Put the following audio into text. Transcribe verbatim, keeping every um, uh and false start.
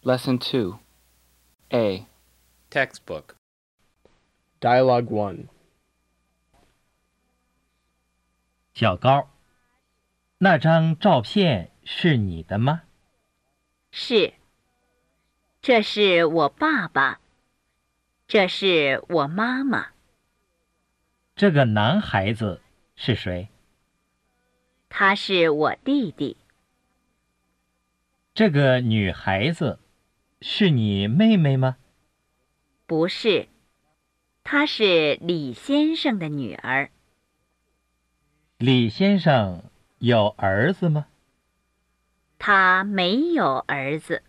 Lesson two. A. Textbook. Dialogue one. 小高，那张照片是你的吗？ 是，这是我爸爸，这是我妈妈。 这个男孩子是谁？ 他是我弟弟。 这个女孩子是你妹妹吗？ 不是，她是李先生的女儿。 李先生有儿子吗？ 他没有儿子。